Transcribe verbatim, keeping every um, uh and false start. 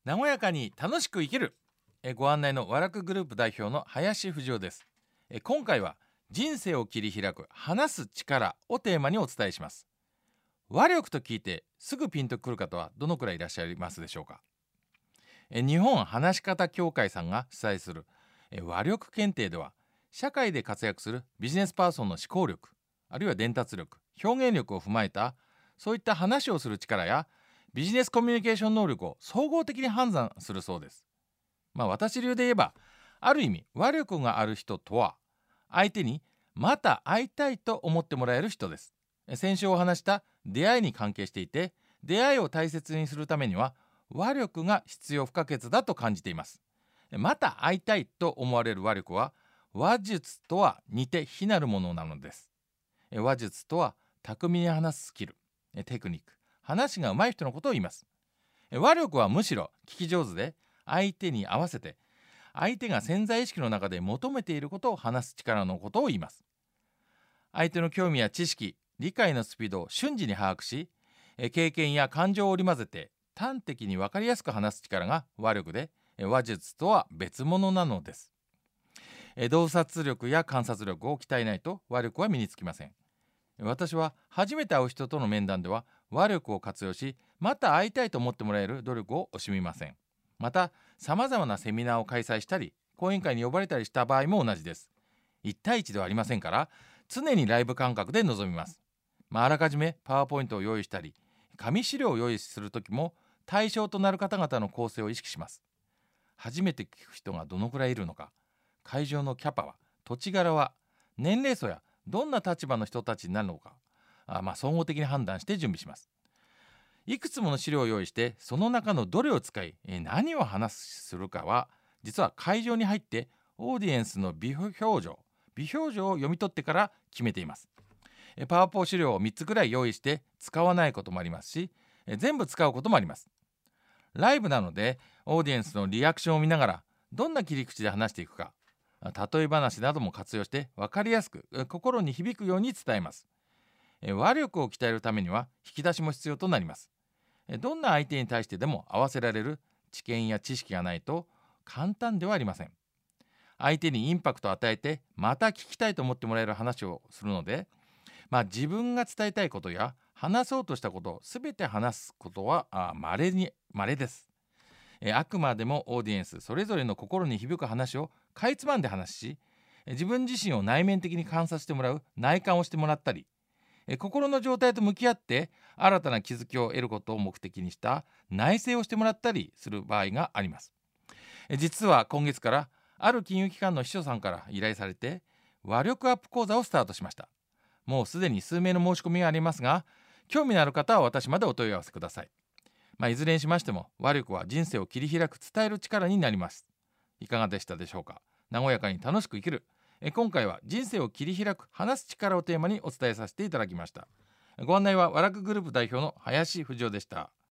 和やかに楽しく生きるえご案内の和楽グループ代表の林藤夫です。え今回は人生を切り開く話す力をテーマにお伝えします。和力と聞いてすぐピンとくる方はどのくらいいらっしゃいますでしょうか。え日本話し方協会さんが主催するえ和力検定では、社会で活躍するビジネスパーソンの思考力、あるいは伝達力、表現力を踏まえたそういった話をする力やビジネスコミュニケーション能力を総合的に判断するそうです。まあ私流で言えば、ある意味和力がある人とは、相手にまた会いたいと思ってもらえる人です。先週お話した出会いに関係していて、出会いを大切にするためには和力が必要不可欠だと感じています。また会いたいと思われる和力は、話術とは似て非なるものなのです。話術とは巧みに話すスキル、テクニック、話が上手い人のことを言います。和力はむしろ聞き上手で、相手に合わせて相手が潜在意識の中で求めていることを話す力のことを言います。相手の興味や知識、理解のスピードを瞬時に把握し、経験や感情を織り交ぜて端的に分かりやすく話す力が和力で、話術とは別物なのです。洞察力や観察力を鍛えないと和力は身につきません。私は初めて会う人との面談では和力を活用し、また会いたいと思ってもらえる努力を惜しみません。また、さまざまなセミナーを開催したり講演会に呼ばれたりした場合も同じです。いち対いちではありませんから、常にライブ感覚で臨みます。まあ、あらかじめパワーポイントを用意したり紙資料を用意するときも、対象となる方々の構成を意識します。初めて聞く人がどのくらいいるのか、会場のキャパは、土地柄は、年齢層やどんな立場の人たちになるのか、あまあ総合的に判断して準備します。いくつもの資料を用意して、その中のどれを使い何を話するかは、実は会場に入ってオーディエンスの微表情微表情を読み取ってから決めています。パワポ資料をみっつくらい用意して使わないこともありますし、全部使うこともあります。ライブなのでオーディエンスのリアクションを見ながら、どんな切り口で話していくか、例え話なども活用して分かりやすく心に響くように伝えます。和力を鍛えるためには引き出しも必要となります。どんな相手に対してでも合わせられる知見や知識がないと簡単ではありません。相手にインパクトを与えて、また聞きたいと思ってもらえる話をするので、まあ、自分が伝えたいことや話そうとしたことを全て話すことはまれに稀です。えあくまでもオーディエンスそれぞれの心に響く話をかいつまんで話し、自分自身を内面的に観察してもらう内観をしてもらったり、え心の状態と向き合って新たな気づきを得ることを目的にした内省をしてもらったりする場合があります。え実は今月からある金融機関の秘書さんから依頼されて、和力アップ講座をスタートしました。もうすでに数名の申し込みがありますが、興味のある方は私までお問い合わせください。まあ、いずれにしましても和力は人生を切り開く伝える力になります。いかがでしたでしょうか。和やかに楽しく生きるえ今回は人生を切り開く話す力をテーマにお伝えさせていただきました。ご案内は和楽グループ代表の林藤夫でした。